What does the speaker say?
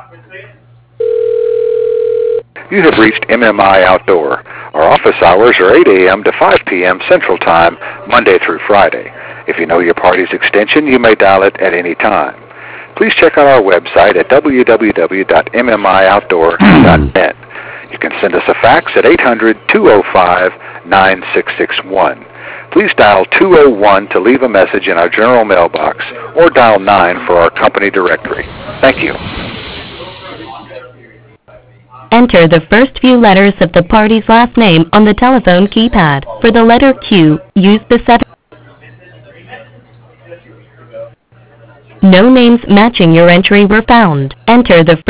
You have reached MMI Outdoor. Our office hours are 8 a.m. to 5 p.m. Central Time, Monday through Friday. If you know your party's extension, you may dial it at any time. Please check out our website at www.mmioutdoor.net. You can send us a fax at 800-205-9661. Please dial 201 to leave a message in our general mailbox, or dial 9 for our company directory. Thank you. Enter the first few letters of the party's last name on the telephone keypad. For the letter Q, use the 7. No names matching your entry were found. Enter the